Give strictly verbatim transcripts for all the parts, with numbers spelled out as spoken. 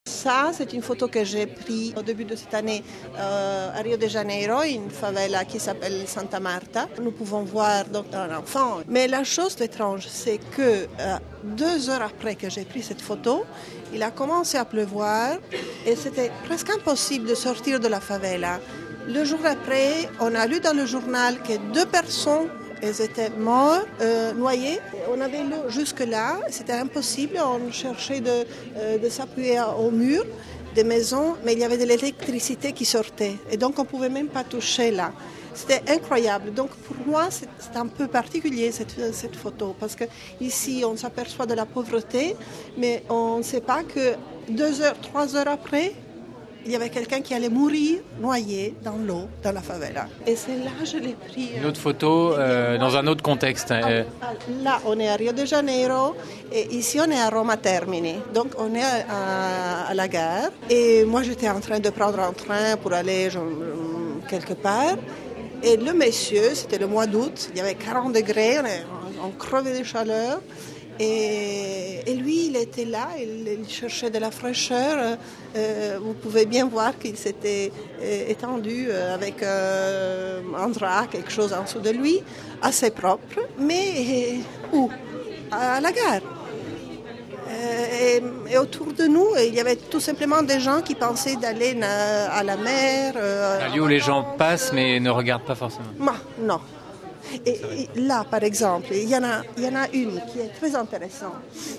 Ça, c'est une photo que j'ai prise au début de cette année euh, à Rio de Janeiro, une favela qui s'appelle Santa Marta. Nous pouvons voir donc un enfant. Mais la chose étrange, c'est que euh, deux heures après que j'ai pris cette photo, il a commencé à pleuvoir et c'était presque impossible de sortir de la favela. Le jour après, on a lu dans le journal que deux personnes elles étaient mortes, euh, noyées. On avait lu jusque-là, c'était impossible. On cherchait de, euh, de s'appuyer au mur des maisons, mais il y avait de l'électricité qui sortait. Et donc, on ne pouvait même pas toucher là. C'était incroyable. Donc, pour moi, c'est, c'est un peu particulier, cette, cette photo. Parce qu'ici, on s'aperçoit de la pauvreté, mais on ne sait pas que deux heures, trois heures après, il y avait quelqu'un qui allait mourir noyé dans l'eau, dans la favela. Et c'est là que je l'ai pris. Une autre photo euh, dans un autre contexte. Ah, là, on est à Rio de Janeiro et ici, on est à Roma Termini. Donc, on est à, à la gare. Et moi, j'étais en train de prendre un train pour aller genre, quelque part. Et le monsieur, c'était le mois d'août, il y avait quarante degrés, on, on crevait de chaleur. Et, et lui, il était là, il, il cherchait de la fraîcheur. Euh, vous pouvez bien voir qu'il s'était euh, étendu avec euh, un drap, quelque chose en dessous de lui, assez propre. Mais euh, où ? À la gare. Euh, et, et autour de nous, il y avait tout simplement des gens qui pensaient d'aller na- à la mer. Euh, Un lieu où les gens passent mais ne regardent pas forcément. Non, non. Et, et là, par exemple, il y en a, il y en a une qui est très intéressante.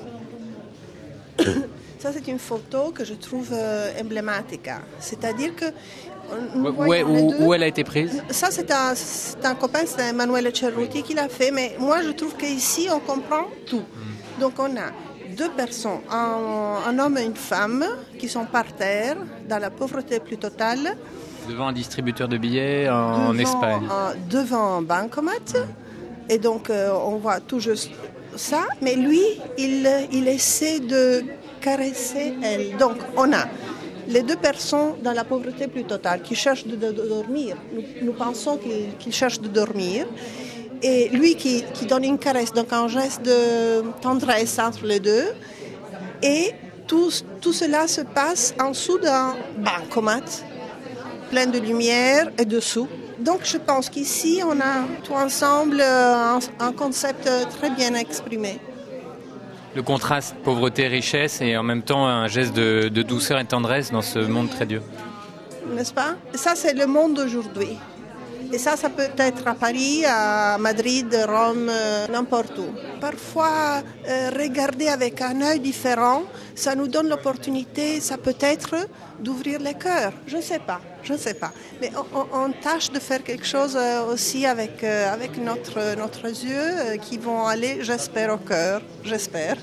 Ça, c'est une photo que je trouve euh, emblématique. C'est-à-dire que... Où, où, est, où, où elle a été prise ? Ça, c'est un, c'est un copain, c'est Emanuele Cerruti qui l'a fait. Mais moi, je trouve qu'ici, on comprend tout. Mm. Donc, on a deux personnes, un, un homme et une femme, qui sont par terre, dans la pauvreté plus totale. Devant un distributeur de billets en, devant, en Espagne. Euh, devant un bancomat. Et donc, euh, on voit tout juste ça. Mais lui, il, il essaie de caresser elle. Donc, on a les deux personnes dans la pauvreté plus totale qui cherchent de, de, de dormir. Nous, nous pensons qu'ils, qu'ils cherchent de dormir. Et lui qui, qui donne une caresse, donc un geste de tendresse entre les deux. Et tout, tout cela se passe en dessous d'un bancomat plein de lumière et de sous. Donc je pense qu'ici, on a tout ensemble un, un concept très bien exprimé. Le contraste pauvreté-richesse et en même temps un geste de, de douceur et de tendresse dans ce monde très dur. N'est-ce pas ? Ça, c'est le monde d'aujourd'hui. Et ça, ça peut être à Paris, à Madrid, Rome, n'importe où. Parfois, euh, regarder avec un œil différent, ça nous donne l'opportunité, ça peut être d'ouvrir les cœurs. Je ne sais pas, je ne sais pas. Mais on, on, on tâche de faire quelque chose aussi avec, euh, avec notre, notre yeux euh, qui vont aller, j'espère, au cœur, j'espère.